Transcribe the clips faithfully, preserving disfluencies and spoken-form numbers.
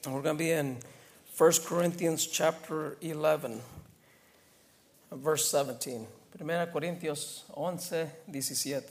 We're going to be in First Corinthians chapter eleven, verse seventeen. Primera Corintios once, diecisiete.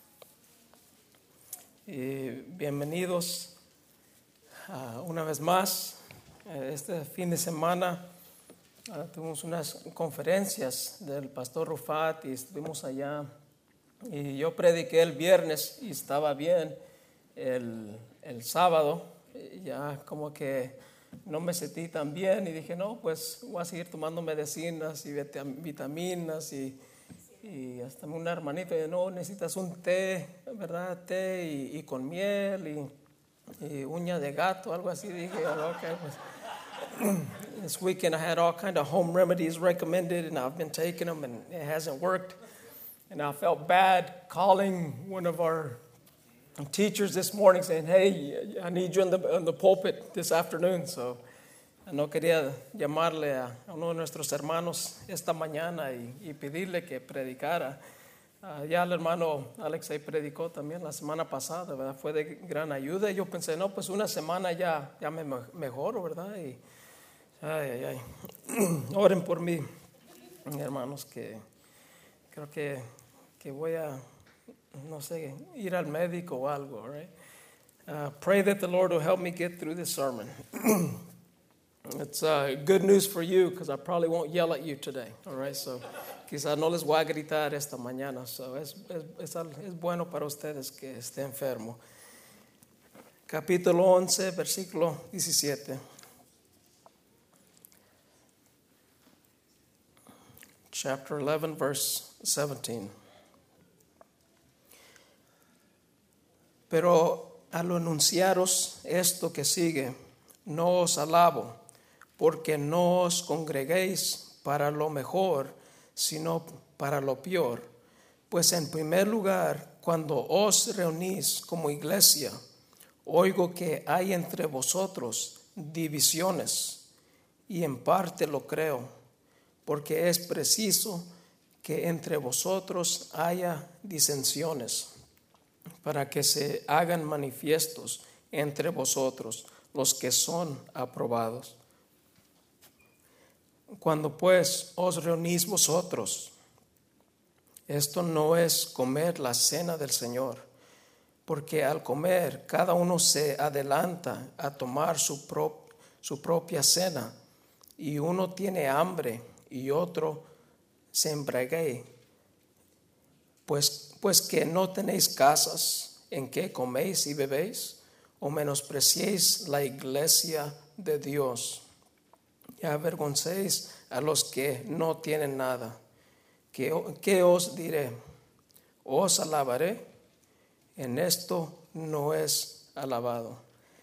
Y bienvenidos uh, una vez más. Este fin de semana uh, tuvimos unas conferencias del pastor Rufat y estuvimos allá. Y yo prediqué el viernes y estaba bien. El, el sábado ya como que no me sentí tan bien y dije, no, pues voy a seguir tomando medicinas y vitaminas y, y hasta una hermanita dijo, no, necesitas un té, ¿verdad? Té y, y con miel y, y uña de gato, algo así. Dije, oh, okay, pues. This weekend I had all kind of home remedies recommended and I've been taking them and it hasn't worked. And I felt bad calling one of our teachers this morning saying, hey, I need you in the, in the pulpit this afternoon. So no quería llamarle a uno de nuestros hermanos esta mañana y, y pedirle que predicara. Uh, ya el hermano Alex ahí predicó también la semana pasada, ¿verdad? Fue de gran ayuda. Y yo pensé, no, pues una semana ya, ya me mejoro, ¿verdad? Y, ay, ay, ay. Oren por mí, hermanos, que creo que, que voy a, no sé, ir al médico o algo, right? Uh, pray that the Lord will help me get through this sermon. It's uh, good news for you because I probably won't yell at you today, all right? So, quizás no les voy a gritar esta mañana. So, es, es, es, es bueno para ustedes que esté enfermo. Capítulo once, versículo diecisiete. Chapter eleven, verse seventeen. Pero al anunciaros esto que sigue, no os alabo, porque no os congreguéis para lo mejor, sino para lo peor. Pues en primer lugar, cuando os reunís como iglesia, oigo que hay entre vosotros divisiones, y en parte lo creo, porque es preciso que entre vosotros haya disensiones, para que se hagan manifiestos entre vosotros los que son aprobados. Cuando pues os reunís vosotros, esto no es comer la cena del Señor, porque al comer cada uno se adelanta a tomar su, pro, su propia cena, y uno tiene hambre y otro se embriague. Pues, pues que no tenéis casas en que coméis y bebéis, o menospreciéis la iglesia de Dios, y avergoncéis a los que no tienen nada. ¿Qué, qué os diré? ¿Os alabaré? En esto no es alabado.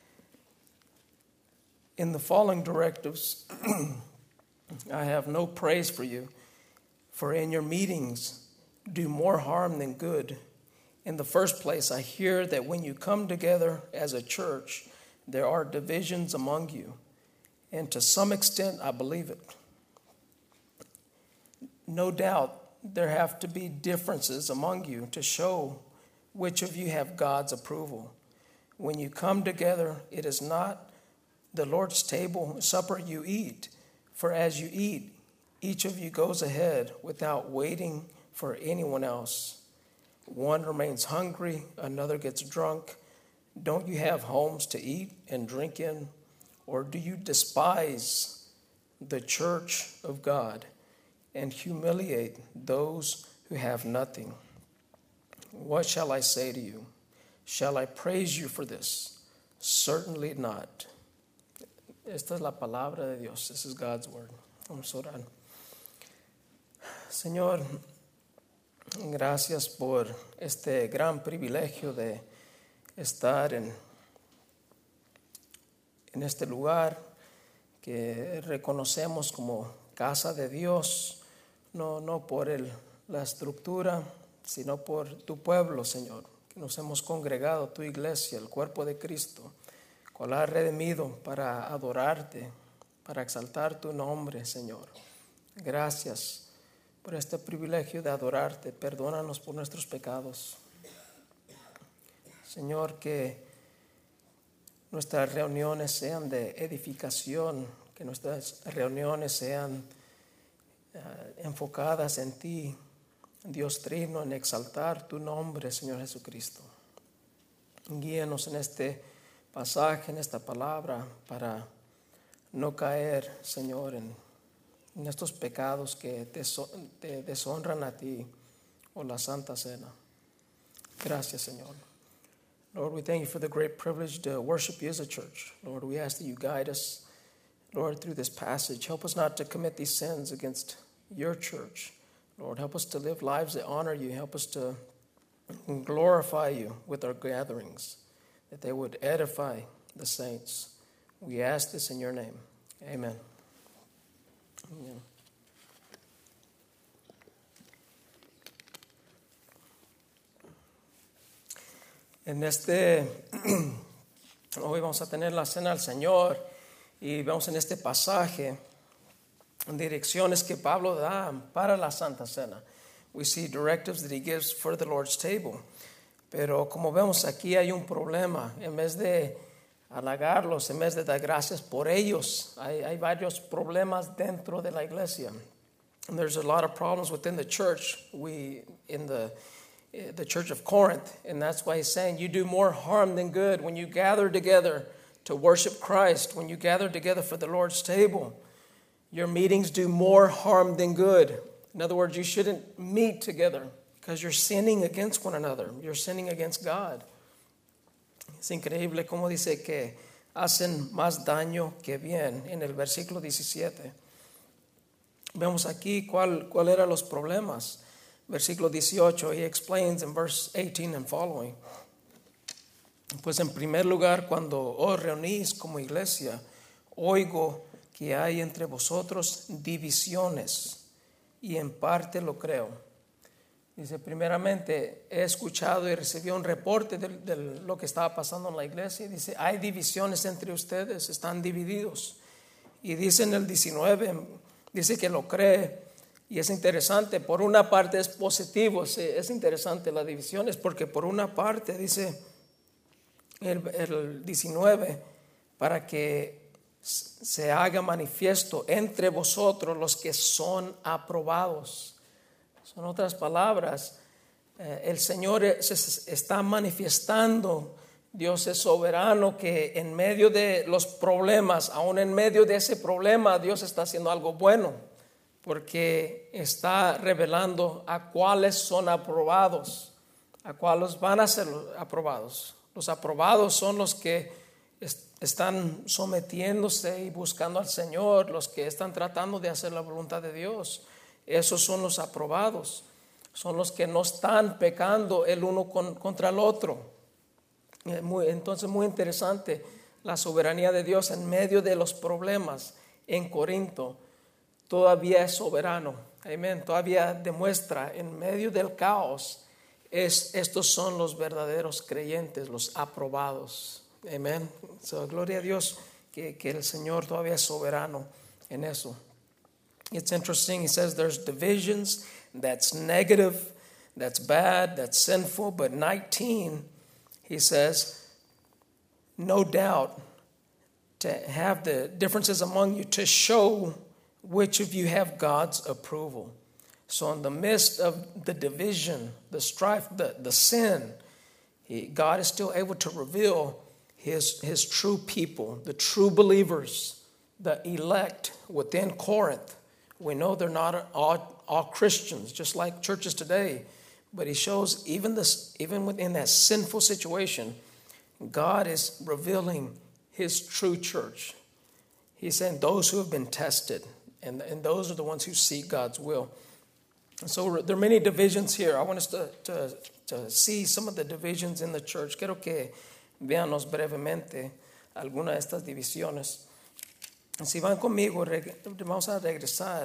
In the following directives, I have no praise for you, for in your meetings do more harm than good. In the first place, I hear that when you come together as a church, there are divisions among you, and to some extent, I believe it. No doubt, there have to be differences among you to show which of you have God's approval. When you come together, it is not the Lord's table supper you eat, for as you eat, each of you goes ahead without waiting for anyone else. One remains hungry, another gets drunk. Don't you have homes to eat and drink in? Or do you despise the church of God and humiliate those who have nothing? What shall I say to you? Shall I praise you for this? Certainly not. Esta es la palabra de Dios. This is God's word. Vamos a orar. Señor, gracias por este gran privilegio de estar en, en este lugar que reconocemos como casa de Dios, no, no por el, la estructura, sino por tu pueblo, Señor, que nos hemos congregado, tu iglesia, el cuerpo de Cristo, cual ha redimido para adorarte, para exaltar tu nombre, Señor. Gracias por este privilegio de adorarte. Perdónanos por nuestros pecados. Señor, que nuestras reuniones sean de edificación, que nuestras reuniones sean uh, enfocadas en ti, Dios Trino, en exaltar tu nombre, Señor Jesucristo. Guíanos en este pasaje, en esta palabra, para no caer, Señor, en, en estos pecados que te, te deshonran a ti o la Santa Cena. Gracias, Señor. Lord, we thank you for the great privilege to worship you as a church. Lord, we ask that you guide us, Lord, through this passage. Help us not to commit these sins against your church. Lord, help us to live lives that honor you. Help us to glorify you with our gatherings, that they would edify the saints. We ask this in your name. Amen. Amen. En este, hoy vamos a tener la cena del Señor y vemos en este pasaje direcciones que Pablo da para la Santa Cena. We see directives that he gives for the Lord's table. Pero como vemos aquí hay un problema. En vez de halagarlos, en vez de dar gracias por ellos, hay, hay varios problemas dentro de la iglesia. And there's a lot of problems within the church. We in the the church of Corinth, and that's why he's saying you do more harm than good when you gather together to worship Christ, when you gather together for the Lord's table. Your meetings do more harm than good. In other words, you shouldn't meet together because you're sinning against one another. You're sinning against God. Es increíble cómo dice que hacen más daño que bien en el versículo diecisiete. Vemos aquí cuál, cuál eran los problemas. Versículo dieciocho, he explains in verse eighteen and following. Pues en primer lugar, cuando os reunís como iglesia, oigo que hay entre vosotros divisiones, y en parte lo creo. Dice, primeramente, he escuchado y recibí un reporte de, de lo que estaba pasando en la iglesia. Dice, hay divisiones entre ustedes, están divididos. Y dice en el diecinueve, dice que lo cree. Y es interesante, por una parte es positivo, es interesante las divisiones, porque por una parte dice el, el diecinueve, para que se haga manifiesto entre vosotros los que son aprobados. Son otras palabras, eh, el Señor se está manifestando, Dios es soberano, que en medio de los problemas, aún en medio de ese problema, Dios está haciendo algo bueno, porque está revelando a cuáles son aprobados, a cuáles van a ser aprobados. Los aprobados son los que están sometiéndose y buscando al Señor, los que están tratando de hacer la voluntad de Dios. Esos son los aprobados, son los que no están pecando el uno con, contra el otro. Muy, entonces muy interesante la soberanía de Dios en medio de los problemas en Corinto. Todavía es soberano, amén. Todavía demuestra en medio del caos, es, estos son los verdaderos creyentes, los aprobados. Amén. So, gloria a Dios que, que el Señor todavía es soberano en eso. It's interesting. He says there's divisions. That's negative. That's bad. That's sinful. But nineteen, he says, no doubt to have the differences among you to show which of you have God's approval. So in the midst of the division, the strife, the, the sin, he, God is still able to reveal His, his true people, the true believers, the elect within Corinth. We know they're not all, all Christians, just like churches today. But he shows even this, even within that sinful situation, God is revealing his true church. He's saying those who have been tested, and, and those are the ones who seek God's will. And so there are many divisions here. I want us to, to, to see some of the divisions in the church. Quiero que Véanos brevemente algunas de estas divisiones. Si van conmigo, vamos a regresar.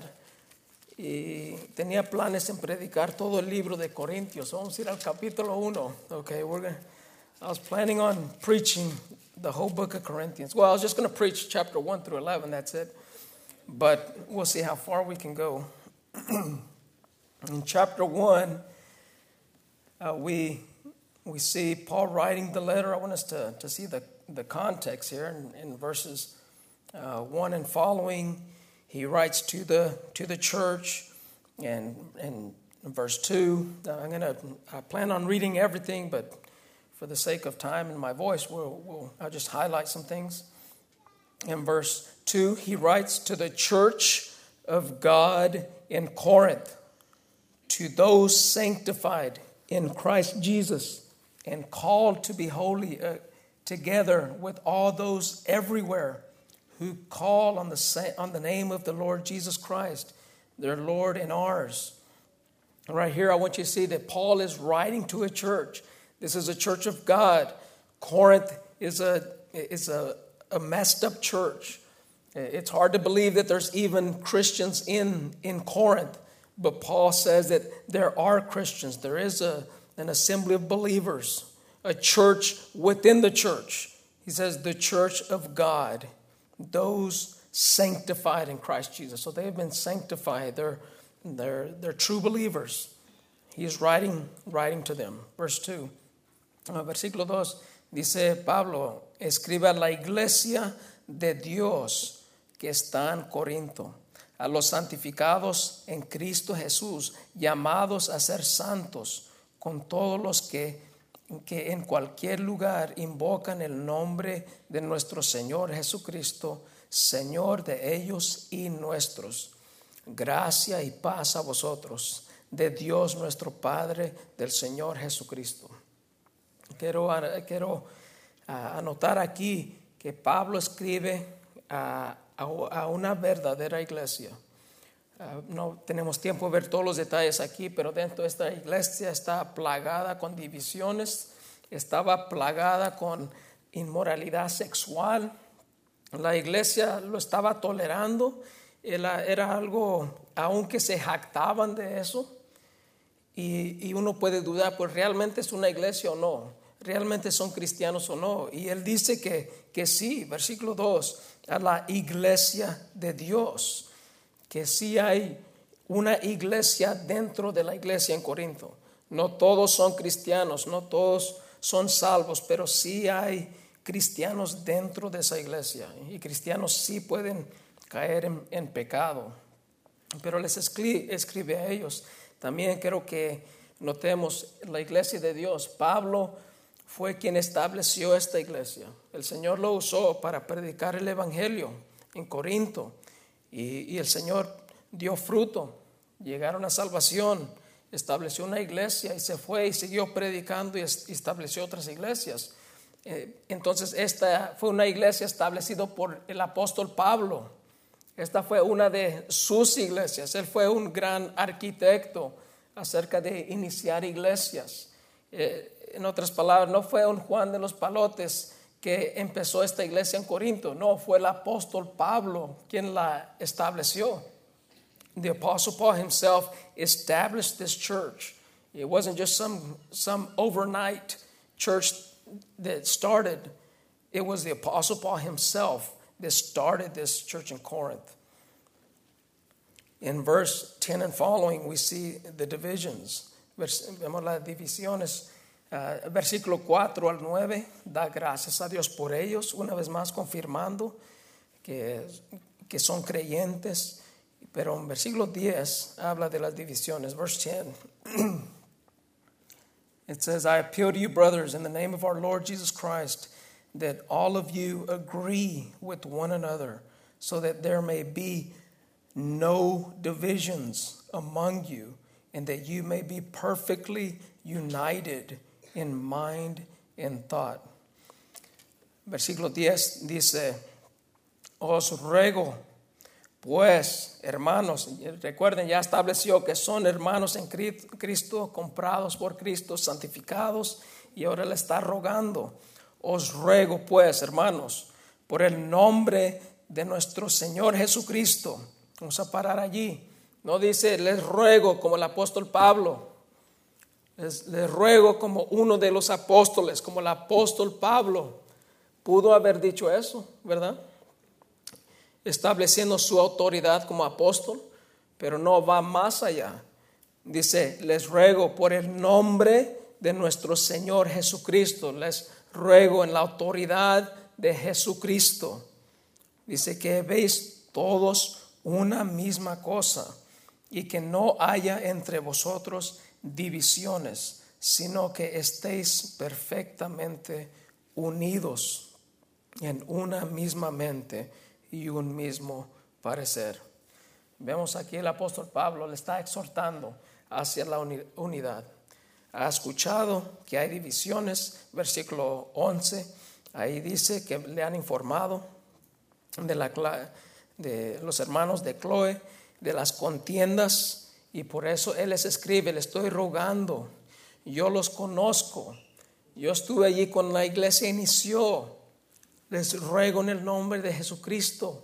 Y tenía planes en predicar todo el libro de Corintios. Vamos a ir al capítulo uno. Okay, we're gonna, I was planning on preaching the whole book of Corinthians. Well, I was just going to preach chapter one through eleven, that's it. But we'll see how far we can go. In chapter one, uh, we... We see Paul writing the letter. I want us to, to see the the context here in, in verses uh, one and following. He writes to the to the church, and and in verse two, uh, I'm gonna I plan on reading everything, but for the sake of time and my voice, we'll, we'll I'll just highlight some things. In verse two, he writes to the church of God in Corinth, to those sanctified in Christ Jesus and called to be holy, uh, together with all those everywhere who call on the sa- on the name of the Lord Jesus Christ, their Lord and ours. Right here, I want you to see that Paul is writing to a church. This is a church of God. Corinth is a is a, a messed up church. It's hard to believe that there's even Christians in, in Corinth. But Paul says that there are Christians. There is a, an assembly of believers, a church within the church. He says the church of God, those sanctified in Christ Jesus. So they've been sanctified. They're, they're, they're true believers. He is writing, writing to them. Verse two. Uh, versículo dos. Dice Pablo, escribe a la iglesia de Dios que está en Corinto, a los santificados en Cristo Jesús, llamados a ser santos, con todos los que, que en cualquier lugar invocan el nombre de nuestro Señor Jesucristo, Señor de ellos y nuestros. Gracia y paz a vosotros, de Dios nuestro Padre, del Señor Jesucristo. Quiero, quiero uh, anotar aquí que Pablo escribe a, a, a una verdadera iglesia. Uh, no tenemos tiempo de ver todos los detalles aquí, pero dentro de esta iglesia está plagada con divisiones, estaba plagada con inmoralidad sexual. La iglesia lo estaba tolerando, era, era algo, aunque se jactaban de eso, y, y uno puede dudar, pues realmente es una iglesia o no, realmente son cristianos o no. Y él dice que, que sí, versículo dos, a la iglesia de Dios, que sí hay una iglesia dentro de la iglesia en Corinto. No todos son cristianos, no todos son salvos, pero sí hay cristianos dentro de esa iglesia, y cristianos sí pueden caer en, en pecado, pero les escribe, escribe a ellos. También quiero que notemos la iglesia de Dios. Pablo fue quien estableció esta iglesia. El Señor lo usó para predicar el evangelio en Corinto, y, y el Señor dio fruto, llegaron a salvación, estableció una iglesia y se fue y siguió predicando y estableció otras iglesias. Entonces esta fue una iglesia establecida por el apóstol Pablo. Esta fue una de sus iglesias. Él fue un gran arquitecto acerca de iniciar iglesias. Eh, en otras palabras, no fue un Juan de los Palotes que empezó esta iglesia en Corinto. No, fue el apóstol Pablo quien la estableció. The apostle Paul himself established this church. It wasn't just some, some overnight church that started. It was the apostle Paul himself that started this church in Corinth. In verse ten and following, we see the divisions. Vemos las divisiones. Uh, versículo cuatro al nueve, da gracias a Dios por ellos, una vez más confirmando que, que son creyentes. Pero en versículo diez habla de las divisiones. Verse ten. It says, I appeal to you, brothers, in the name of our Lord Jesus Christ, that all of you agree with one another, so that there may be no divisions among you, and that you may be perfectly united in mind and thought. Versículo diez dice, os ruego, pues, hermanos, recuerden, ya estableció que son hermanos en Cristo, comprados por Cristo, santificados, y ahora le está rogando. Os ruego, pues, hermanos, por el nombre de nuestro Señor Jesucristo. Vamos a parar allí. No dice, les ruego como el apóstol Pablo. Les, les ruego como uno de los apóstoles, como el apóstol Pablo. Pudo haber dicho eso, ¿verdad? Estableciendo su autoridad como apóstol, pero no va más allá. Dice, les ruego por el nombre de nuestro Señor Jesucristo. Les ruego en la autoridad de Jesucristo. Dice que veis todos una misma cosa y que no haya entre vosotros divisiones, sino que estéis perfectamente unidos en una misma mente y un mismo parecer. Vemos aquí el apóstol Pablo le está exhortando hacia la unidad. Ha escuchado que hay divisiones, versículo once, ahí dice que le han informado de, la, de los hermanos de Cloé, de las contiendas, y por eso él les escribe, le estoy rogando, yo los conozco, yo estuve allí cuando la iglesia inició, les ruego en el nombre de Jesucristo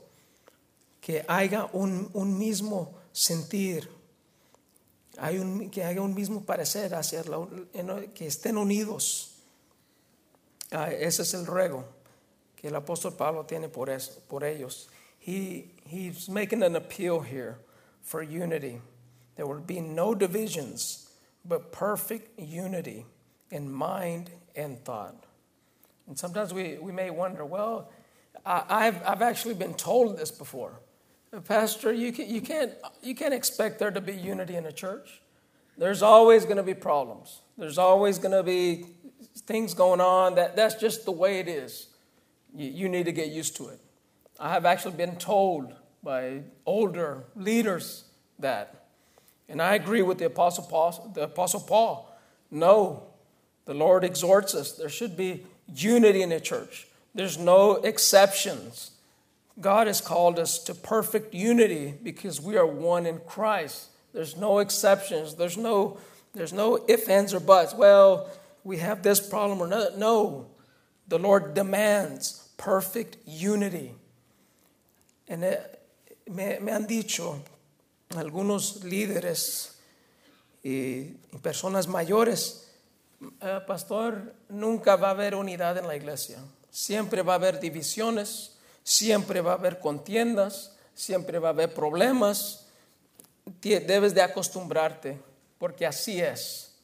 que haya un, un mismo sentir, hay un, que haya un mismo parecer, hacia la, que estén unidos. Ah, ese es el ruego que el apóstol Pablo tiene por, eso, por ellos. He, he's making an appeal here for unity. There will be no divisions, but perfect unity in mind and thought. And sometimes we, we may wonder, well, I, I've, I've actually been told this before. Pastor, you, can, you, can't, you can't expect there to be unity in a church. There's always going to be problems. There's always going to be things going on. That, that's just the way it is. You, you need to get used to it. I have actually been told by older leaders that. And I agree with the Apostle Paul. The Apostle Paul. No, the Lord exhorts us. There should be unity in the church. There's no exceptions. God has called us to perfect unity because we are one in Christ. There's no exceptions. There's no, there's no ifs, ands, or buts. Well, we have this problem or another. No, the Lord demands perfect unity. And me, me han dicho algunos líderes y, y personas mayores, eh, pastor, nunca va a haber unidad en la iglesia. Siempre va a haber divisiones. Siempre va a haber contiendas, siempre va a haber problemas. Debes de acostumbrarte, porque así es.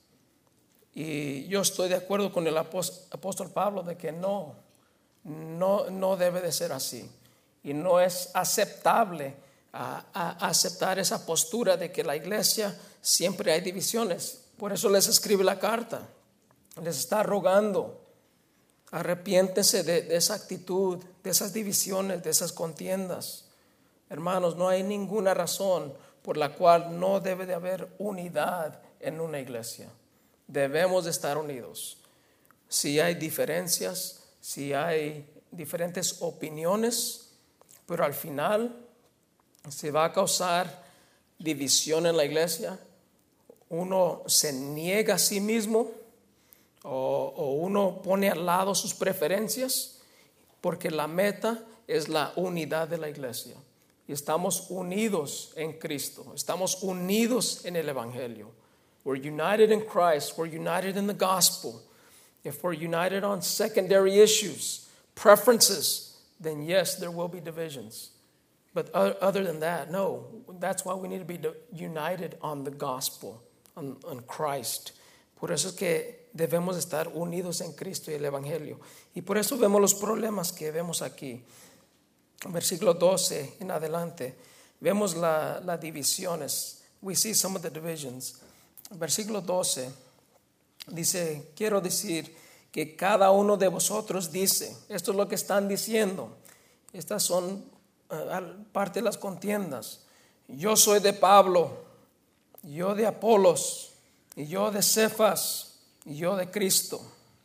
Y yo estoy de acuerdo con el apóstol Pablo de que no, no, no debe de ser así. Y no es aceptable a, a aceptar esa postura de que la iglesia siempre hay divisiones. Por eso les escribe la carta. Les está rogando. Arrepiéntense de, de esa actitud, de esas divisiones, de esas contiendas. Hermanos, no hay ninguna razón por la cual no debe de haber unidad en una iglesia. Debemos de estar unidos. Si hay diferencias, si hay diferentes opiniones, pero al final se va a causar división en la iglesia. Uno se niega a sí mismo. O, o uno pone al lado sus preferencias, porque la meta es la unidad de la iglesia. Y estamos unidos en Cristo. Estamos unidos en el Evangelio. We're united in Christ. We're united in the gospel. If we're united on secondary issues, preferences, then yes, there will be divisions. But other than that, no. That's why we need to be united on the gospel, on, on Christ. Por eso es que debemos estar unidos en Cristo y el Evangelio. Y por eso vemos los problemas que vemos aquí. Versículo doce en adelante. Vemos las la divisiones. We see some of the divisions. Versículo doce dice, quiero decir que cada uno de vosotros dice, esto es lo que están diciendo. Estas son uh, parte de las contiendas. Yo soy de Pablo, yo de Apolos, y yo de Cefas, y yo de Cristo.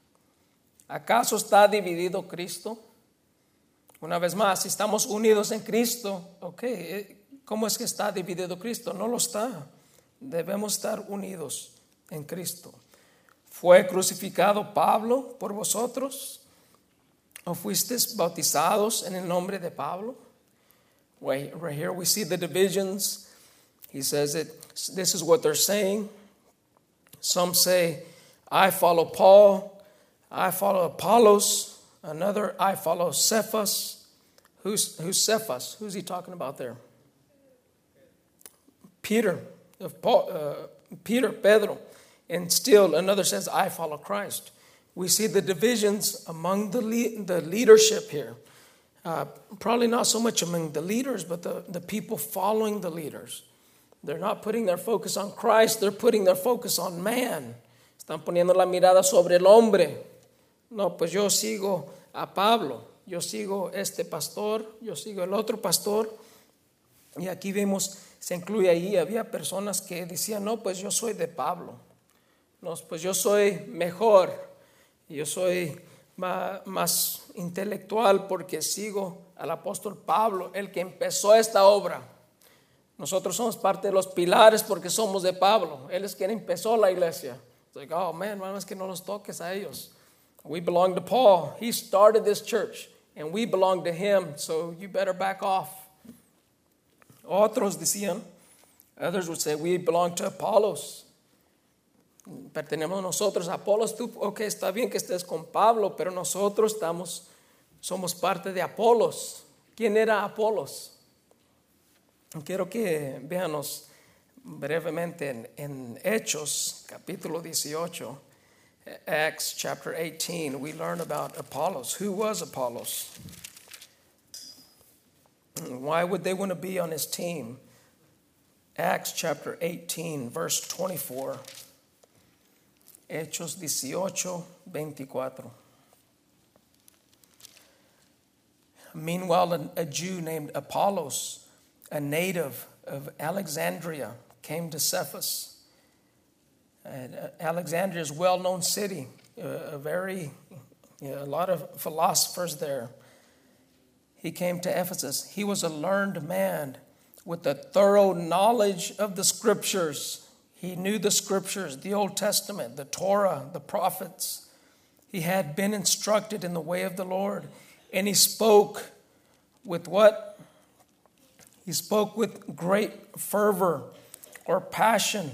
¿Acaso está dividido Cristo? Una vez más, si estamos unidos en Cristo, ok, ¿cómo es que está dividido Cristo? No lo está. Debemos estar unidos en Cristo. ¿Fue crucificado Pablo por vosotros? ¿O fuisteis bautizados en el nombre de Pablo? Right, right here we see the divisions. He says it. This is what they're saying. Some say, I follow Paul, I follow Apollos, another, I follow Cephas. Who's, who's Cephas? Who's he talking about there? Peter, Paul, uh, Peter, Pedro. And still another says, I follow Christ. we see the divisions among the, le- the leadership here. Uh, probably not so much among the leaders, but the, the people following the leaders. They're not putting their focus on Christ, they're putting their focus on man. Están poniendo la mirada sobre el hombre. No, pues yo sigo a Pablo, yo sigo este pastor, yo sigo el otro pastor. Y aquí vemos, se incluye ahí, había personas que decían, no, pues yo soy de Pablo. No, pues yo soy mejor, yo soy más, más intelectual porque sigo al apóstol Pablo, el que empezó esta obra. Nosotros somos parte de los pilares porque somos de Pablo. Él es quien empezó la iglesia. It's like, oh man, hermano, es que no los toques a ellos. We belong to Paul. He started this church and we belong to him, so you better back off. Otros decían, others would say, we belong to Apollos. Pertenecemos nosotros a Apolos. Tú, ok, está bien que estés con Pablo, pero nosotros estamos, somos parte de Apolos. ¿Quién era Apolos? Quiero que veamos brevemente en, en Hechos, capítulo dieciocho, Acts chapter eighteen, we learn about Apollos. Who was Apollos? Why would they want to be on his team? Acts chapter eighteen, verse twenty-four. Hechos dieciocho, veinticuatro. Meanwhile, a Jew named Apollos, a native of Alexandria, came to Cephas. And Alexandria is a well-known city, a very, you know, a lot of philosophers there. He came to Ephesus. He was a learned man with a thorough knowledge of the scriptures. He knew the scriptures, the Old Testament, the Torah, the prophets. He had been instructed in the way of the Lord. And he spoke with what? He spoke with great fervor or passion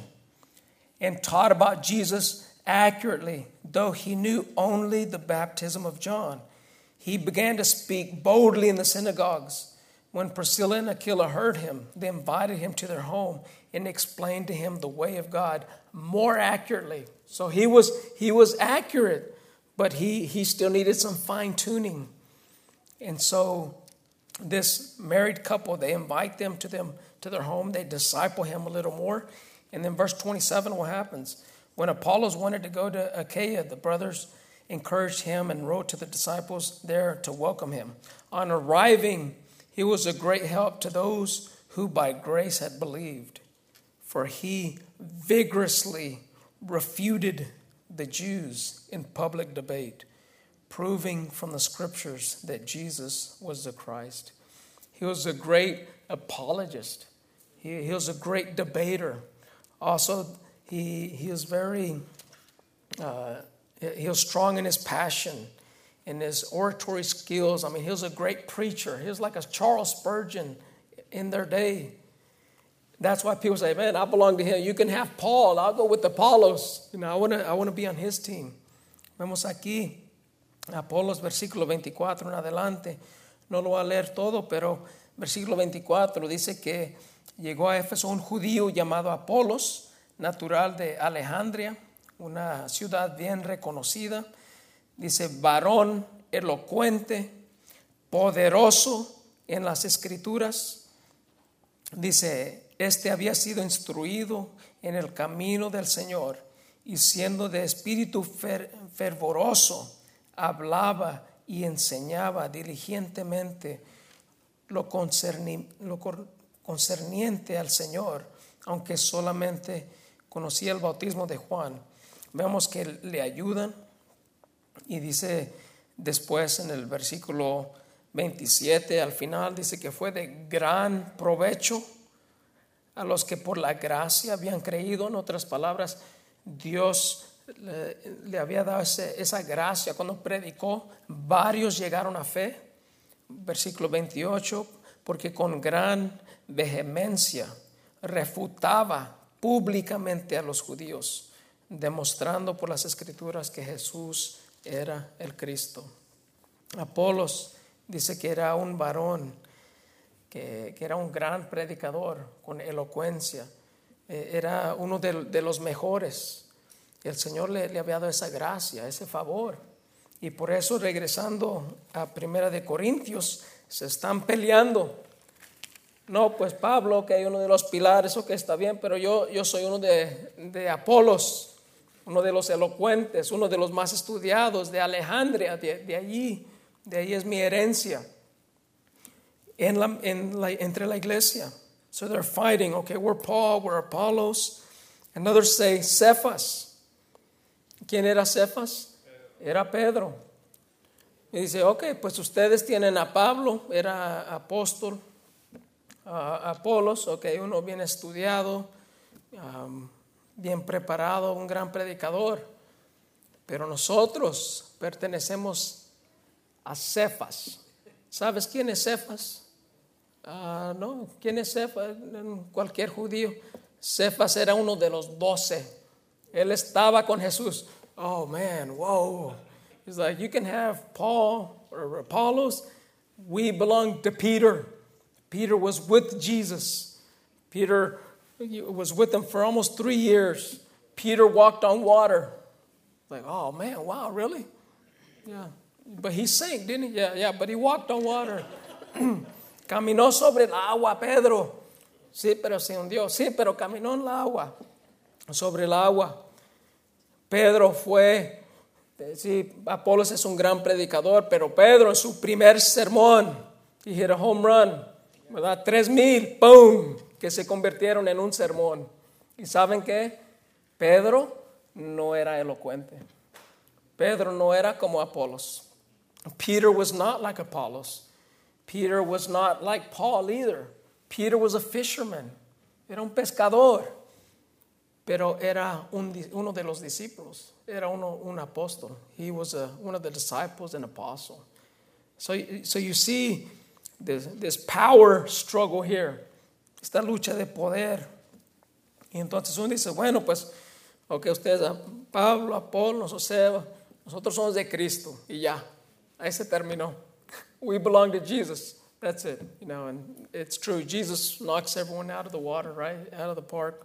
and taught about Jesus accurately, though he knew only the baptism of John. He began to speak boldly in the synagogues. When Priscilla and Aquila heard him, they invited him to their home and explained to him the way of God more accurately. So he was, he was accurate, but he, he still needed some fine-tuning. And so this married couple, they invite them to them to their home. They disciple him a little more. And then verse twenty-seven, what happens? When Apollos wanted to go to Achaia, the brothers encouraged him and wrote to the disciples there to welcome him. On arriving, he was a great help to those who by grace had believed, for he vigorously refuted the Jews in public debate, proving from the scriptures that Jesus was the Christ. He was a great apologist. He, he was a great debater. Also, he, he was very, uh, he was strong in his passion, in his oratory skills. I mean, he was a great preacher. He was like a Charles Spurgeon in their day. That's why people say, man, I belong to him. You can have Paul. I'll go with Apollos. You know, I want to I want to be on his team. Vemos aquí, Apolos, versículo veinticuatro en adelante. No lo voy a leer todo, pero versículo veinticuatro dice que llegó a Éfeso un judío llamado Apolos, natural de Alejandría, una ciudad bien reconocida. Dice, varón elocuente, poderoso en las escrituras. Dice, este había sido instruido en el camino del Señor y siendo de espíritu fer- fervoroso, hablaba y enseñaba diligentemente lo, concerni- lo concerniente al Señor, aunque solamente conocía el bautismo de Juan. Vemos que le ayudan y dice después en el versículo veintisiete al final, dice que fue de gran provecho a los que por la gracia habían creído. En otras palabras, Dios le, le había dado ese, esa gracia cuando predicó. Varios llegaron a fe. Versículo veintiocho, porque con gran vehemencia refutaba públicamente a los judíos, demostrando por las escrituras que Jesús era el Cristo. Apolos dice que era un varón, que, que era un gran predicador con elocuencia, eh, era uno de, de los mejores. El Señor le, le había dado esa gracia, ese favor. Y por eso, regresando a Primera de Corintios, se están peleando. No, pues Pablo, que hay uno de los pilares, o que está bien, pero yo, yo soy uno de, de Apolos, uno de los elocuentes, uno de los más estudiados, de Alejandría, de, de allí, de ahí es mi herencia, en la, en la, entre la iglesia. So they're fighting, okay, we're Paul, we're Apollos, and others say Cephas. ¿Quién era Cephas? Era Pedro. Y dice, ok, pues ustedes tienen a Pablo, era apóstol, uh, Apolos, ok, uno bien estudiado, um, bien preparado, un gran predicador. Pero nosotros pertenecemos a Cefas. ¿Sabes quién es Cefas? Uh, no, ¿quién es Cefas? Cualquier judío. Cefas era uno de los doce. Él estaba con Jesús. Oh man, whoa. He's like, you can have Paul or Apollos. We belong to Peter. Peter was with Jesus. Peter was with him for almost three years. Peter walked on water. Like, oh man, wow, really? Yeah. But he sank, didn't he? Yeah, yeah, but he walked on water. Caminó sobre el agua, Pedro. Sí, pero se hundió. Sí, pero caminó en el agua. Sobre el agua. Pedro fue, sí, Apolos es un gran predicador, pero Pedro en su primer sermón, he hit a home run, ¿verdad? Tres mil, ¡boom!, que se convirtieron en un sermón. ¿Y saben qué? Pedro no era elocuente. Pedro no era como Apolos. Peter was not like Apollos. Peter was not like Paul either. Peter was a fisherman. Era un pescador. Pero era un, uno de los discípulos. Era uno, un apóstol. He was a, one of the disciples, an apostle. So, so you see this, this power struggle here. Esta lucha de poder. Y entonces uno dice, bueno, pues, ok, ustedes, Pablo, Apolo, José, nosotros somos de Cristo. Y ya, ahí se terminó. We belong to Jesus. That's it. You know, and it's true. Jesus knocks everyone out of the water, right? Out of the park.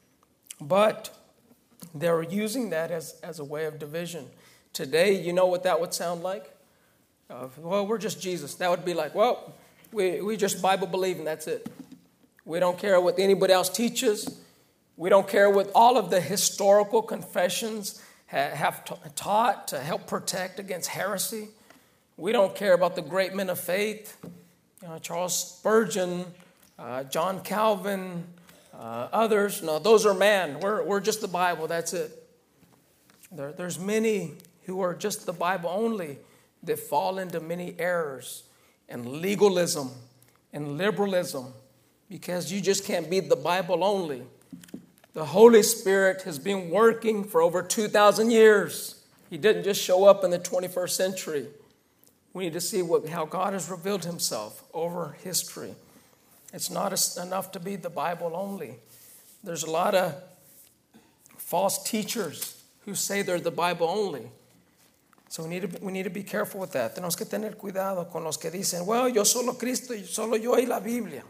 But they're using that as, as a way of division. Today, you know what that would sound like? Uh, well, we're just Jesus. That would be like, well, we, we just Bible believe and that's it. We don't care what anybody else teaches. We don't care what all of the historical confessions ha- have ta- taught to help protect against heresy. We don't care about the great men of faith. You know, Charles Spurgeon, uh, John Calvin, Uh, others, no, those are man. We're, we're just the Bible, that's it. There, there's many who are just the Bible only that fall into many errors and legalism and liberalism because you just can't be the Bible only. The Holy Spirit has been working for over two thousand years. He didn't just show up in the twenty-first century. We need to see what, how God has revealed himself over history. It's not enough to be the Bible only. There's a lot of false teachers who say they're the Bible only. So we need to, we need to be careful with that. Tenemos que tener cuidado con los que dicen, well, yo solo Cristo, solo yo y la Biblia.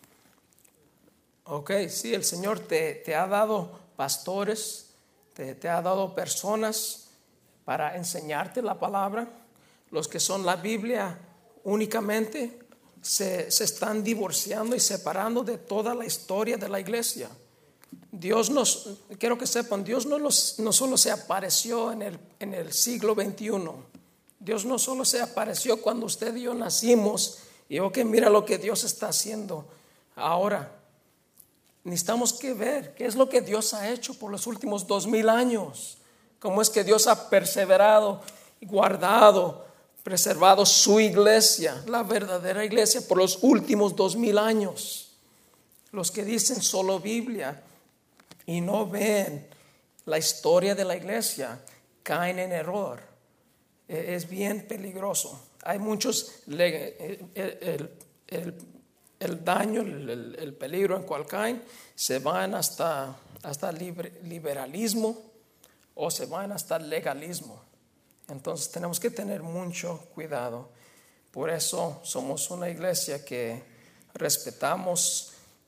Ok, sí, el Señor te, te ha dado pastores, te, te ha dado personas para enseñarte la palabra. Los que son la Biblia únicamente Se, se están divorciando y separando de toda la historia de la iglesia. Dios nos, quiero que sepan, Dios no, los, no solo se apareció en el, en el siglo veintiuno. Dios no solo se apareció cuando usted y yo nacimos y ok, mira lo que Dios está haciendo ahora. Necesitamos que ver qué es lo que Dios ha hecho por los últimos dos mil años. Cómo es que Dios ha perseverado y guardado, preservado su iglesia, la verdadera iglesia, por los últimos dos mil años. Los que dicen solo Biblia y no ven la historia de la iglesia caen en error. Es bien peligroso. Hay muchos, el, el, el, el daño, el, el peligro en cual caen, se van hasta, hasta liberalismo o se van hasta legalismo. Entonces tenemos que tener mucho cuidado. Por eso somos una iglesia que respetamos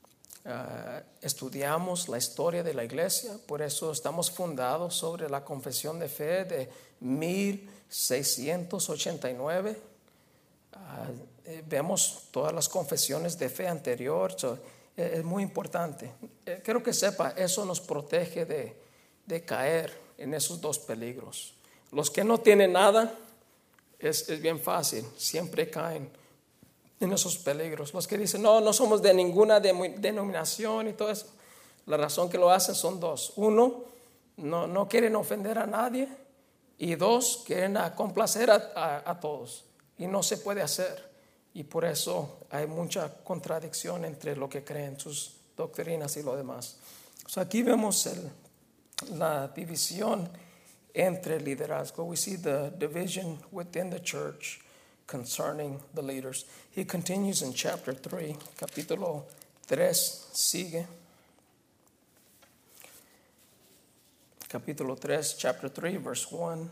Uh, estudiamos la historia de la iglesia, por eso estamos fundados sobre la confesión de fe de mil seiscientos ochenta y nueve. Uh, eh, vemos todas las confesiones de fe anterior, so, eh, es muy importante. Eh, quiero que sepa, eso nos protege de, de caer en esos dos peligros. Los que no tienen nada, es, es bien fácil, siempre caen en esos peligros. Los que dicen, no, no somos de ninguna de, denominación y todo eso. La razón que lo hacen son dos. Uno, no, no quieren ofender a nadie. Y dos, quieren complacer a, a, a todos. Y no se puede hacer. Y por eso hay mucha contradicción entre lo que creen, sus doctrinas y lo demás. So aquí vemos el, la división entre el liderazgo. We see the division within the church concerning the leaders. He continues in chapter three, capítulo tres, sigue. Capítulo tres, chapter three, verse one.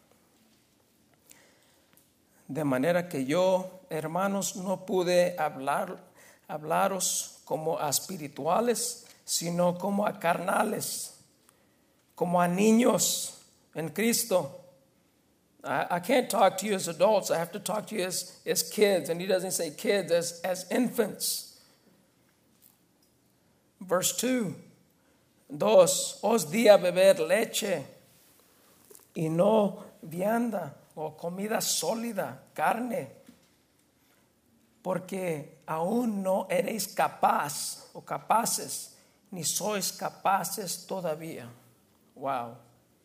De manera que yo, hermanos, no pude hablar, hablaros como a espirituales, sino como a carnales, como a niños en Cristo. I, I can't talk to you as adults. I have to talk to you as, as kids. And he doesn't say kids, as, as infants. Verse two. Dos, os di a beber leche y no vianda o comida sólida, carne, porque aún no eréis capaz o capaces, ni sois capaces todavía. Wow.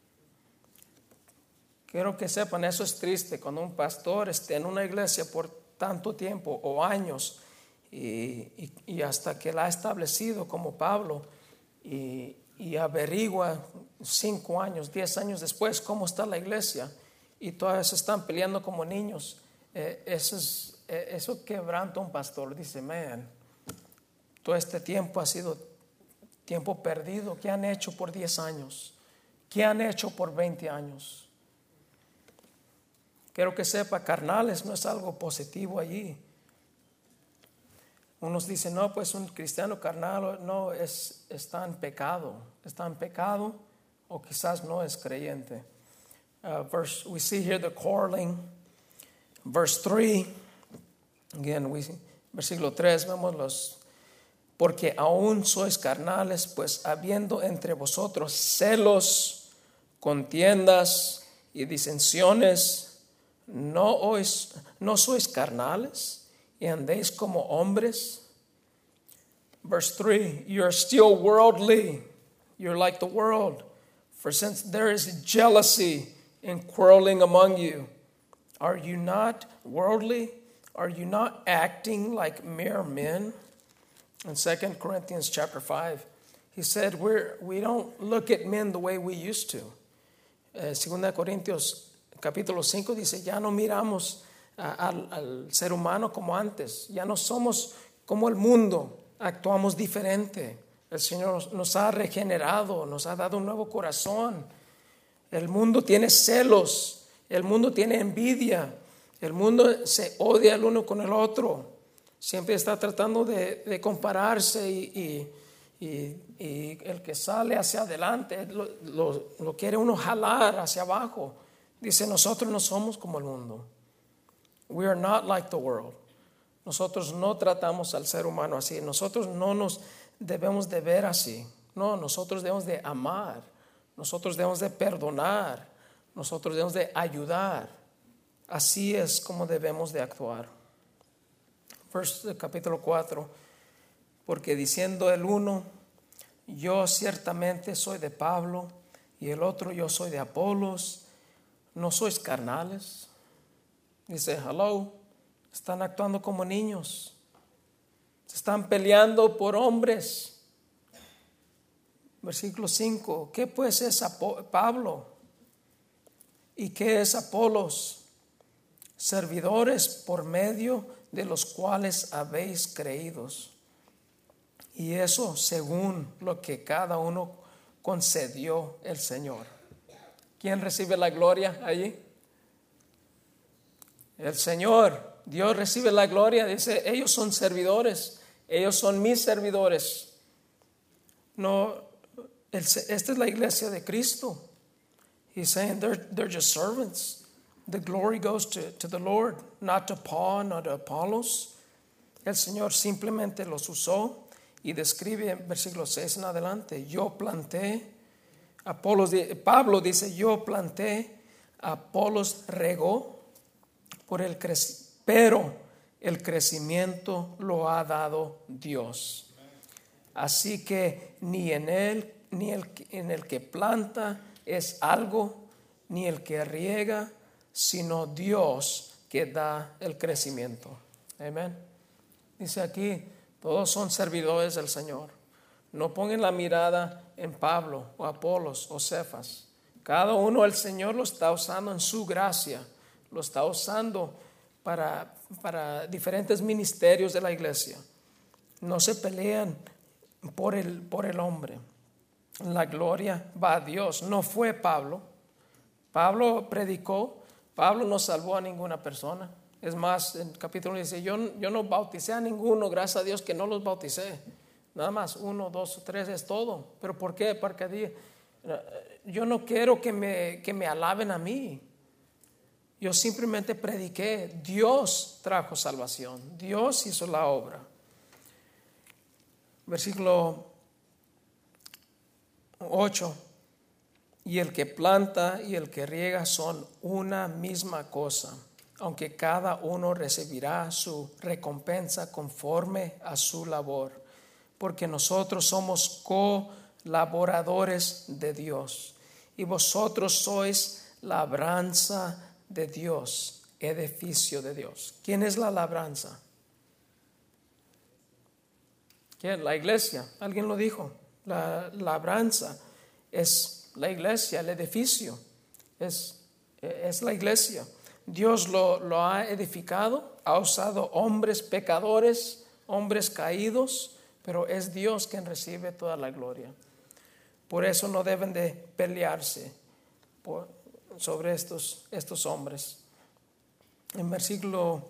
Quiero que sepan, eso es triste cuando un pastor esté en una iglesia por tanto tiempo o años y, y, y hasta que la ha establecido como Pablo y, y averigua cinco años, diez años después cómo está la iglesia y todas están peleando como niños. Eh, eso, es, eh, eso quebranta a un pastor. Dice, man, todo este tiempo ha sido tiempo perdido. ¿Qué han hecho por diez años? ¿Qué han hecho por veinte años? Quiero que sepa, carnales no es algo positivo allí. Unos dicen, no, pues un cristiano carnal no es, está en pecado, está en pecado o quizás no es creyente. Uh, verse, we see here the quarreling. Verse three, again, we, versículo tres, vemos los, porque aún sois carnales, pues habiendo entre vosotros celos, contiendas y disensiones, ¿No, ois, ¿No sois carnales y andéis como hombres? Verse three, you're still worldly. You're like the world. For since there is jealousy and quarreling among you, are you not worldly? Are you not acting like mere men? In Second Corinthians chapter five, he said we're, we don't look at men the way we used to. Uh, Segunda Corintios capítulo cinco dice, ya no miramos a, al, al ser humano como antes, ya no somos como el mundo, actuamos diferente. El Señor nos, nos ha regenerado, nos ha dado un nuevo corazón. El mundo tiene celos, el mundo tiene envidia, el mundo se odia el uno con el otro, siempre está tratando de, de compararse y, y, y, y el que sale hacia adelante lo, lo, lo quiere uno jalar hacia abajo. Dice, nosotros no somos como el mundo. We are not like the world. Nosotros no tratamos al ser humano así. Nosotros no nos debemos de ver así. No, nosotros debemos de amar. Nosotros debemos de perdonar. Nosotros debemos de ayudar. Así es como debemos de actuar. Verso, capítulo cuatro. Porque diciendo el uno, yo ciertamente soy de Pablo, y el otro, yo soy de Apolos, ¿no sois carnales? Dice, hello, están actuando como niños. Se están peleando por hombres. Versículo cinco, ¿qué pues es Pablo? ¿Y qué es Apolos? Servidores por medio de los cuales habéis creído. Y eso según lo que cada uno concedió el Señor. ¿Quién recibe la gloria allí? El Señor. Dios recibe la gloria. Dice, ellos son servidores. Ellos son mis servidores. no, el, esta es la iglesia de Cristo. He's saying they're, they're just servants. The glory goes to, to the Lord, not to Paul, not to Apollos. El Señor simplemente los usó y describe en versículo seis en adelante: yo planté, Apolos, Pablo dice: yo planté, Apolos regó, por el crec- pero el crecimiento lo ha dado Dios. Así que ni en él, ni el, en el que planta es algo, ni el que riega, sino Dios que da el crecimiento. Amén. Dice aquí, todos son servidores del Señor. No pongan la mirada en Pablo o Apolos o Cefas. Cada uno el Señor lo está usando en su gracia. Lo está usando para, para diferentes ministerios de la iglesia. No se pelean por el, por el hombre. La gloria va a Dios. No fue Pablo. Pablo predicó. Pablo no salvó a ninguna persona. Es más, en el capítulo dice: yo, yo no bauticé a ninguno, gracias a Dios que no los bauticé. Nada más, uno, dos, tres es todo. ¿Pero por qué? Porque yo no quiero que me, que me alaben a mí. Yo simplemente prediqué. Dios trajo salvación. Dios hizo la obra. Versículo ocho. Y el que planta y el que riega son una misma cosa, aunque cada uno recibirá su recompensa conforme a su labor, porque nosotros somos colaboradores de Dios, y vosotros sois labranza de Dios, edificio de Dios. ¿Quién es la labranza? ¿Quién? La iglesia. Alguien lo dijo. La labranza es la iglesia, el edificio es, es la iglesia. Dios lo, lo ha edificado, ha usado hombres pecadores, hombres caídos, pero es Dios quien recibe toda la gloria. Por eso no deben de pelearse por, sobre estos, estos hombres. En versículo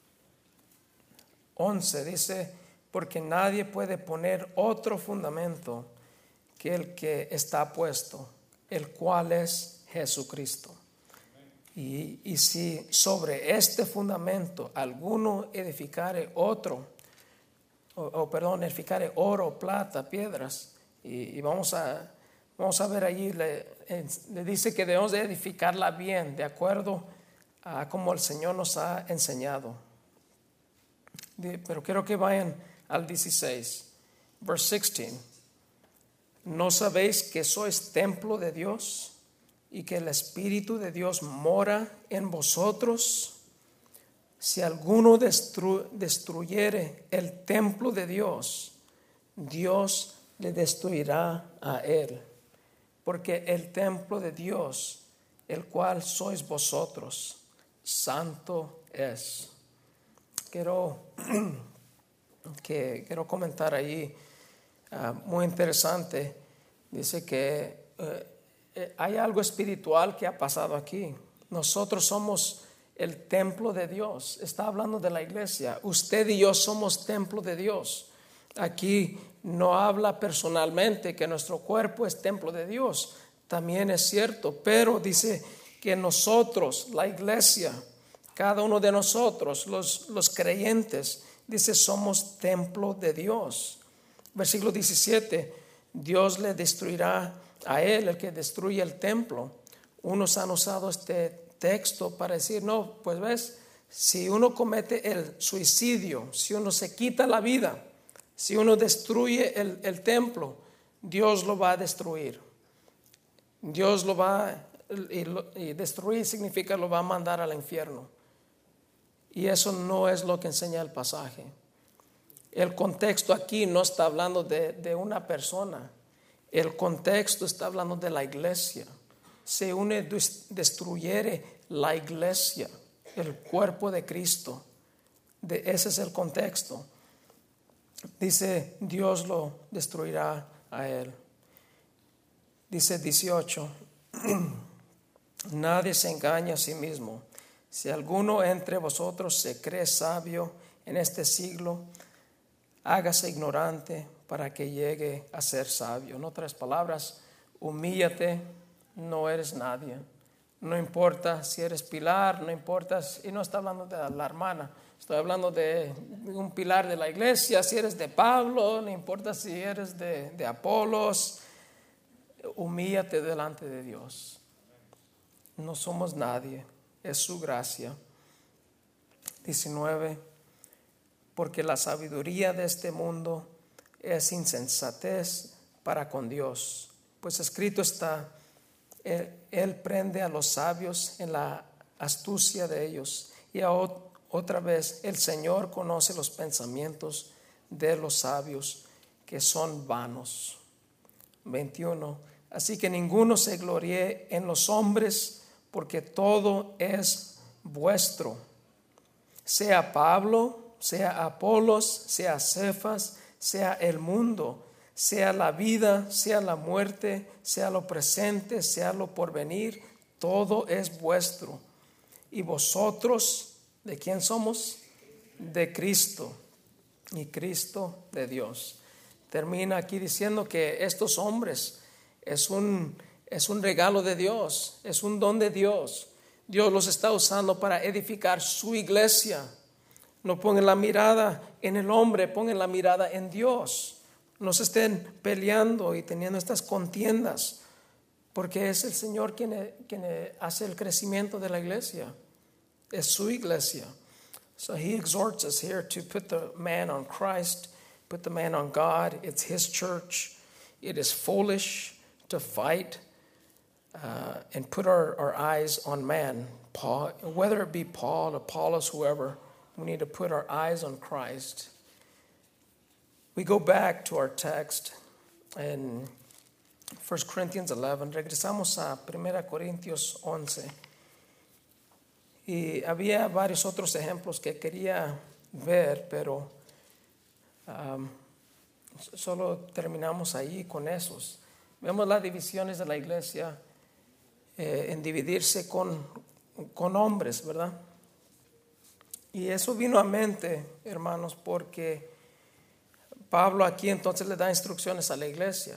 once dice: porque nadie puede poner otro fundamento que el que está puesto, el cual es Jesucristo. Y, y si sobre este fundamento alguno edificare otro, o, o perdón, edificare oro, plata, piedras, y, y vamos a vamos a ver allí, le, le dice que debemos de edificarla bien, de acuerdo a como el Señor nos ha enseñado. Pero quiero que vayan al dieciséis, verse dieciséis. ¿No sabéis que sois templo de Dios y que el Espíritu de Dios mora en vosotros? Si alguno destru- destruyere el templo de Dios, Dios le destruirá a él. Porque el templo de Dios, el cual sois vosotros, santo es. Quiero, que, quiero comentar ahí. Uh, muy interesante. Dice que uh, hay algo espiritual que ha pasado aquí. Nosotros somos el templo de Dios. Está hablando de la iglesia. Usted y yo somos templo de Dios. Aquí no habla personalmente que nuestro cuerpo es templo de Dios. También es cierto, pero dice que nosotros, la iglesia, cada uno de nosotros, los, los creyentes, dice, somos templo de Dios. Versículo diecisiete, Dios le destruirá a él, el que destruye el templo. Unos han usado este texto para decir, no, pues ves, si uno comete el suicidio, si uno se quita la vida, si uno destruye el, el templo, Dios lo va a destruir. Dios lo va a y, y destruir significa lo va a mandar al infierno. Y eso no es lo que enseña el pasaje. El contexto aquí no está hablando de, de una persona. El contexto está hablando de la iglesia. Si uno destruyere la iglesia, el cuerpo de Cristo, de, ese es el contexto. Dice, Dios lo destruirá a él. Dice dieciocho, nadie se engaña a sí mismo. Si alguno entre vosotros se cree sabio en este siglo, hágase ignorante para que llegue a ser sabio. En otras palabras, humíllate, no eres nadie. No importa si eres pilar, no importa, y no está hablando de la hermana, estoy hablando de un pilar de la iglesia, si eres de Pablo, no importa si eres de, de Apolos, humíllate delante de Dios. No somos nadie, es su gracia. diecinueve, porque la sabiduría de este mundo es insensatez para con Dios, pues escrito está, Él, él prende a los sabios en la astucia de ellos. Y a ot- otra vez, el Señor conoce los pensamientos de los sabios, que son vanos. veintiuno. Así que ninguno se gloríe en los hombres, porque todo es vuestro. Sea Pablo, sea Apolos, sea Cefas, sea el mundo, sea la vida, sea la muerte, sea lo presente, sea lo porvenir, todo es vuestro. Y vosotros, ¿de quién somos? De Cristo, y Cristo de Dios. Termina aquí diciendo que estos hombres es un, es un regalo de Dios, es un don de Dios. Dios los está usando para edificar su iglesia. No pongan la mirada en el hombre, pongan la mirada en Dios. No se estén peleando y teniendo estas contiendas, porque es el Señor quien, quien hace el crecimiento de la iglesia. Es su iglesia. So he exhorts us here to put the man on Christ, put the man on God. It's his church. It is foolish to fight uh, and put our, our eyes on man, Paul, whether it be Paul, Apollos, whoever. We need to put our eyes on Christ. We go back to our text in First Corinthians eleven. Regresamos a Primera Corintios once. Y había varios otros ejemplos que quería ver, pero um, solo terminamos ahí con esos. Vemos las divisiones de la iglesia eh, en dividirse con, con hombres, ¿verdad? Y eso vino a mente, hermanos, porque Pablo aquí entonces le da instrucciones a la iglesia.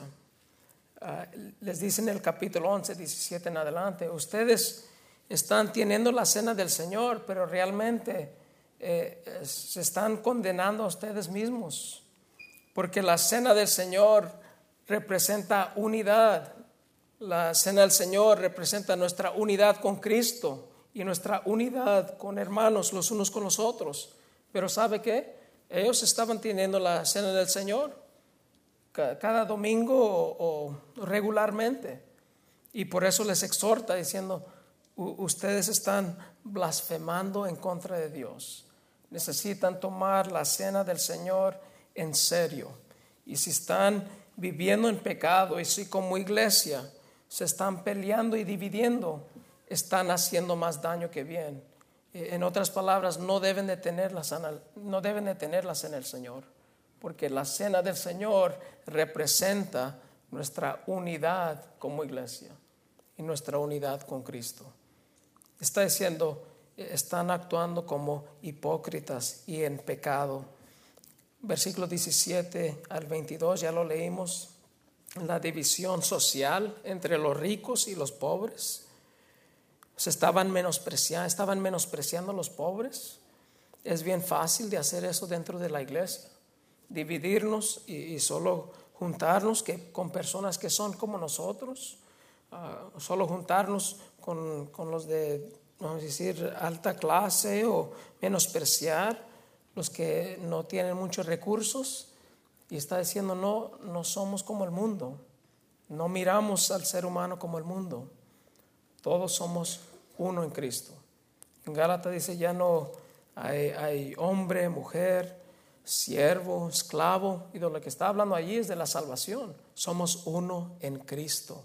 Uh, les dice en el capítulo once, diecisiete en adelante, ustedes están teniendo la cena del Señor, pero realmente eh, se están condenando a ustedes mismos, porque la cena del Señor representa unidad. La cena del Señor representa nuestra unidad con Cristo y nuestra unidad con hermanos los unos con los otros. Pero ¿sabe qué? Ellos estaban teniendo la cena del Señor cada domingo o, o regularmente, y por eso les exhorta diciendo, ustedes están blasfemando en contra de Dios. Necesitan tomar la cena del Señor en serio. Y si están viviendo en pecado y si como iglesia se están peleando y dividiendo, están haciendo más daño que bien. En otras palabras, no deben de tener la cena, no deben de tener la cena del Señor, porque la cena del Señor representa nuestra unidad como iglesia y nuestra unidad con Cristo. Está diciendo, están actuando como hipócritas y en pecado. Versículo diecisiete al veintidós, ya lo leímos, la división social entre los ricos y los pobres. Se estaban menospreciando, estaban menospreciando a los pobres. Es bien fácil de hacer eso dentro de la iglesia, dividirnos y, y solo juntarnos que, con personas que son como nosotros, uh, solo juntarnos con, con los de, vamos a decir, alta clase, o menospreciar los que no tienen muchos recursos. Y está diciendo, no, no somos como el mundo, no miramos al ser humano como el mundo. Todos somos uno en Cristo. En Gálatas dice, ya no hay, hay hombre, mujer, siervo, esclavo, y de lo que está hablando allí es de la salvación. Somos uno en Cristo.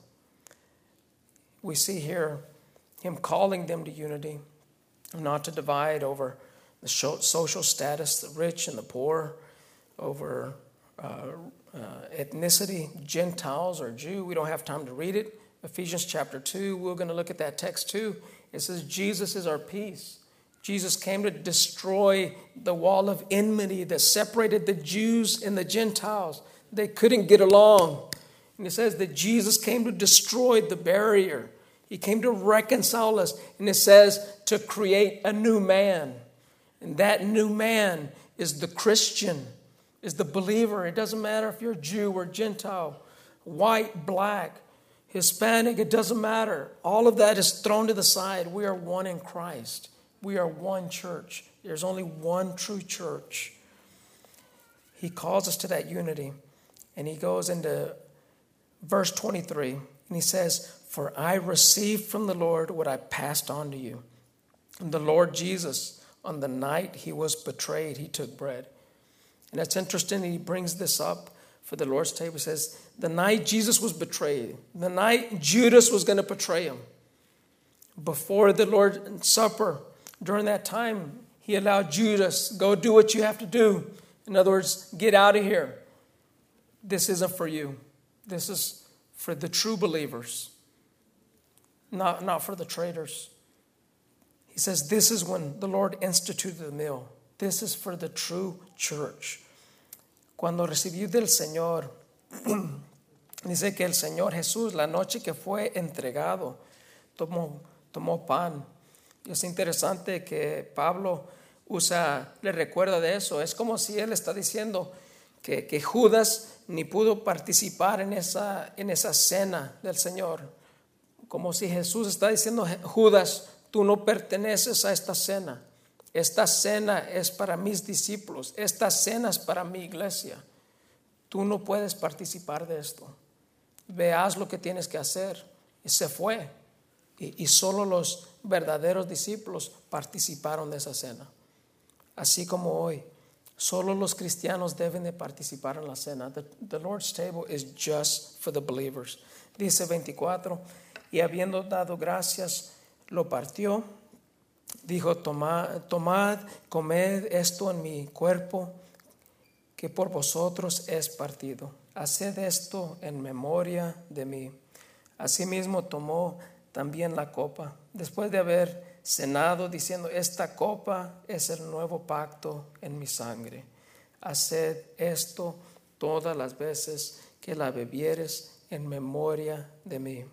We see here him calling them to unity, not to divide over the social status, the rich and the poor, over uh, uh, ethnicity, Gentiles or Jew. We don't have time to read it. Ephesians chapter two, we're going to look at that text too. It says Jesus is our peace. Jesus came to destroy the wall of enmity that separated the Jews and the Gentiles. They couldn't get along. And it says that Jesus came to destroy the barrier. He came to reconcile us. And it says to create a new man. And that new man is the Christian, is the believer. It doesn't matter if you're Jew or Gentile, white, black, Hispanic, it doesn't matter. All of that is thrown to the side. We are one in Christ. We are one church. There's only one true church. He calls us to that unity. And he goes into verse twenty-three. And he says, for I received from the Lord what I passed on to you. And the Lord Jesus, on the night he was betrayed, he took bread. And it's interesting, he brings this up for the Lord's table. He says, the night Jesus was betrayed, the night Judas was going to betray him, before the Lord's Supper, during that time, he allowed Judas, go do what you have to do. In other words, get out of here. This isn't for you. This is for the true believers, not, not for the traitors. He says, this is when the Lord instituted the meal. This is for the true church. Cuando recibió del Señor, dice que el Señor Jesús, la noche que fue entregado, tomó, tomó pan. Y es interesante que Pablo usa, le recuerda de eso. Es como si él está diciendo que, que Judas ni pudo participar en esa, en esa cena del Señor. Como si Jesús está diciendo, Judas, tú no perteneces a esta cena. Esta cena es para mis discípulos. Esta cena es para mi iglesia. Tú no puedes participar de esto. Veas lo que tienes que hacer. Y se fue. Y, y solo los verdaderos discípulos participaron de esa cena. Así como hoy, solo los cristianos deben de participar en la cena. The, the Lord's table is just for the believers. Dice veinticuatro, y habiendo dado gracias, lo partió. Dijo, tomad, tomad, comed esto en mi cuerpo, que por vosotros es partido. Haced esto en memoria de mí. Asimismo tomó también la copa, después de haber cenado, diciendo, esta copa es el nuevo pacto en mi sangre. Haced esto todas las veces que la bebieres en memoria de mí.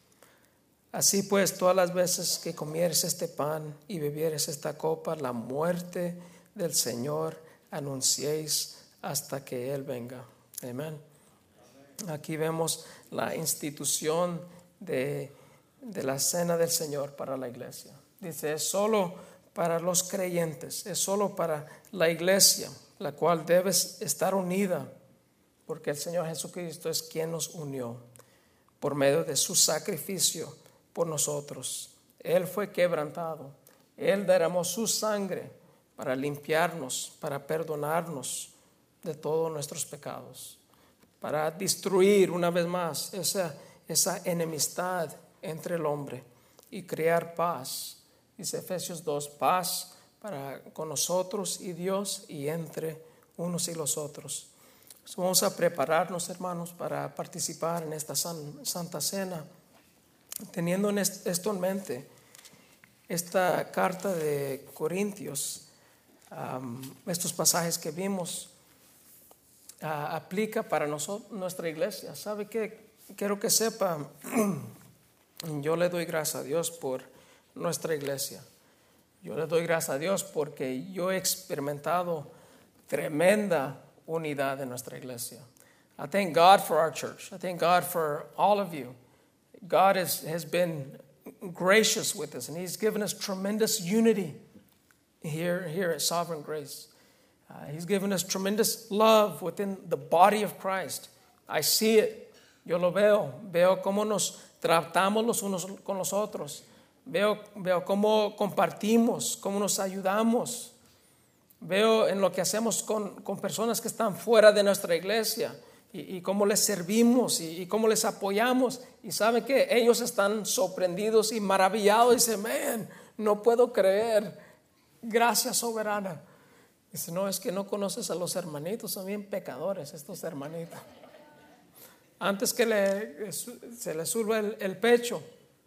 Así pues, todas las veces que comieres este pan y bebieres esta copa, la muerte del Señor anunciéis hasta que Él venga. Amén. Aquí vemos la institución de, de la cena del Señor para la iglesia. Dice, es solo para los creyentes, es solo para la iglesia, la cual debe estar unida, porque el Señor Jesucristo es quien nos unió por medio de su sacrificio por nosotros. Él fue quebrantado. Él derramó su sangre para limpiarnos, para perdonarnos de todos nuestros pecados, para destruir una vez más esa, esa enemistad entre el hombre y crear paz. Dice Efesios dos, paz para con nosotros y Dios y entre unos y los otros. So, vamos a prepararnos, hermanos, para participar en esta san, Santa Cena. Teniendo esto en mente, esta carta de Corintios, um, estos pasajes que vimos, uh, aplica para nosotros, nuestra iglesia. ¿Sabe qué? Quiero que sepa, yo le doy gracias a Dios por nuestra iglesia. Yo le doy gracias a Dios porque yo he experimentado tremenda unidad en nuestra iglesia. I thank God for our church. I thank God for all of you. God has, has been gracious with us, and He's given us tremendous unity here, here at Sovereign Grace. Uh, he's given us tremendous love within the body of Christ. I see it. Yo lo veo. Veo cómo nos tratamos los unos con los otros. Veo, veo cómo compartimos, cómo nos ayudamos. Veo en lo que hacemos con, con personas que están fuera de nuestra iglesia. Y, y cómo les servimos y, y cómo les apoyamos. Y saben que ellos están sorprendidos y maravillados. Dicen, man, no puedo creer. Gracias, soberana. Dice, no, es que no conoces a los hermanitos. Son bien pecadores estos hermanitos. Antes que le, se les suba el, el pecho.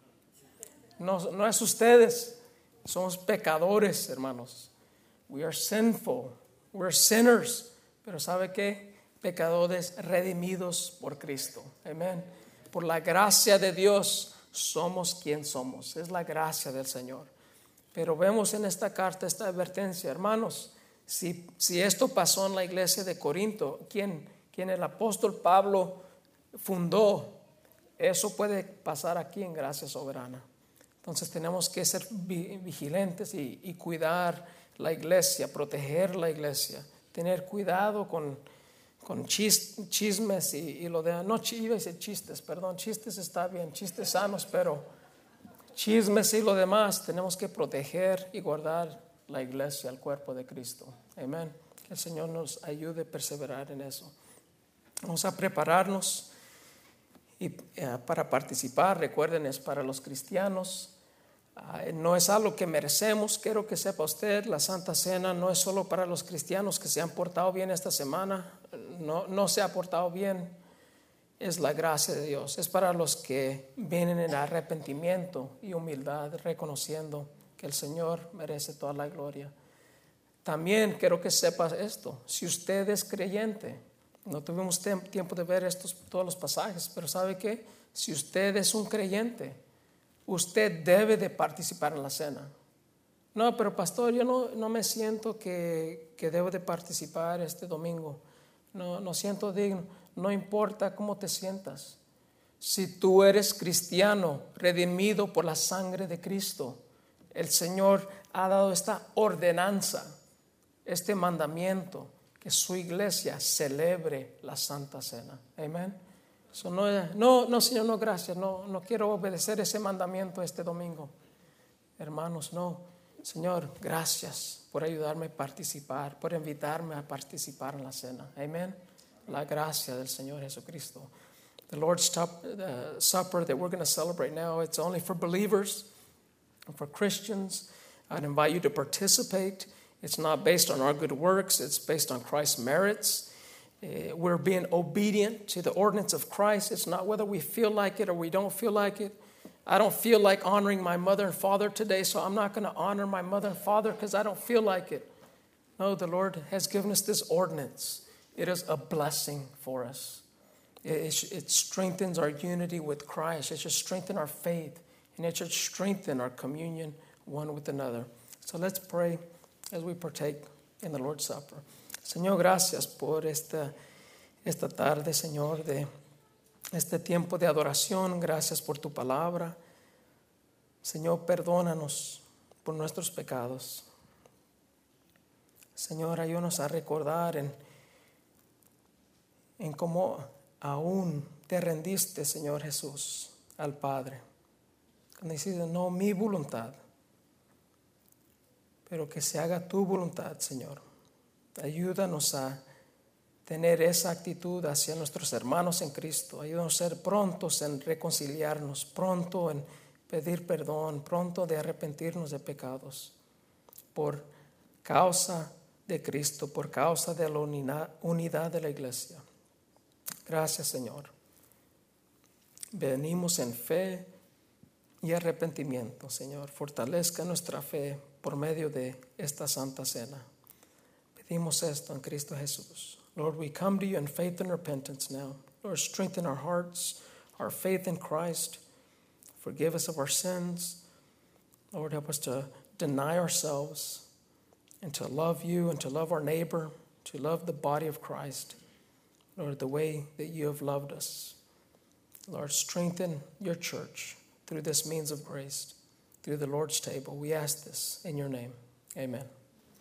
No, no es ustedes. Somos pecadores, hermanos. We are sinful. We're sinners. Pero ¿sabe qué? pecadores redimidos por Cristo. Amén. Por la gracia de Dios somos quien somos. Es la gracia del Señor. Pero vemos en esta carta esta advertencia, hermanos, si, si esto pasó en la iglesia de Corinto, quien, quien el apóstol Pablo fundó, eso puede pasar aquí en Gracia Soberana. Entonces tenemos que ser vigilantes y, y cuidar la iglesia, proteger la iglesia, tener cuidado con, con chis, chismes y, y lo de, no iba a decir chistes, perdón, chistes está bien, chistes sanos, pero chismes y lo demás, tenemos que proteger y guardar la iglesia, el cuerpo de Cristo. Amén. Que el Señor nos ayude a perseverar en eso. Vamos a prepararnos y, uh, para participar. Recuerden, es para los cristianos. Uh, no es algo que merecemos. Quiero que sepa usted, la Santa Cena no es solo para los cristianos que se han portado bien esta semana. No, no se ha portado bien. Es la gracia de Dios. Es para los que vienen en arrepentimiento y humildad, reconociendo que el Señor merece toda la gloria. También quiero que sepas esto. Si usted es creyente, no tuvimos tiempo de ver estos, todos los pasajes, pero ¿sabe qué? Si usted es un creyente, usted debe de participar en la cena. No, pero pastor, yo no, no me siento que, que debo de participar este domingo. No, no siento digno. No importa cómo te sientas. Si tú eres cristiano, redimido por la sangre de Cristo, el Señor ha dado esta ordenanza, este mandamiento, que su iglesia celebre la Santa Cena. Amén. So, no, no, no, Señor, no, gracias. No, no quiero obedecer ese mandamiento este domingo. Hermanos, no. Señor, gracias por ayudarme a participar, por invitarme a participar en la cena. Amén. La gracia del Señor Jesucristo. The Lord's uh, Supper that we're going to celebrate now, it's only for believers and for Christians. I'd invite you to participate. It's not based on our good works. It's based on Christ's merits. Uh, we're being obedient to the ordinance of Christ. It's not whether we feel like it or we don't feel like it. I don't feel like honoring my mother and father today, so I'm not going to honor my mother and father because I don't feel like it. No, the Lord has given us this ordinance. It is a blessing for us. It, it strengthens our unity with Christ. It should strengthen our faith, and it should strengthen our communion one with another. So let's pray as we partake in the Lord's Supper. Señor, gracias por esta, esta tarde, Señor, de este tiempo de adoración. Gracias por tu palabra. Señor, perdónanos por nuestros pecados. Señor, ayúdanos a recordar en en cómo aún te rendiste, Señor Jesús, al Padre. Cuando dices, no mi voluntad, pero que se haga tu voluntad, Señor. Ayúdanos a tener esa actitud hacia nuestros hermanos en Cristo. Ayúdanos a ser prontos en reconciliarnos, pronto en pedir perdón, pronto de arrepentirnos de pecados. Por causa de Cristo, por causa de la unidad de la iglesia. Gracias, Señor. Venimos en fe y arrepentimiento, Señor. Fortalezca nuestra fe por medio de esta Santa Cena. Pedimos esto en Cristo Jesús. Lord, we come to you in faith and repentance now. Lord, strengthen our hearts, our faith in Christ. Forgive us of our sins. Lord, help us to deny ourselves and to love you and to love our neighbor, to love the body of Christ. Lord, the way that you have loved us. Lord, strengthen your church through this means of grace, through the Lord's table. We ask this in your name. Amen.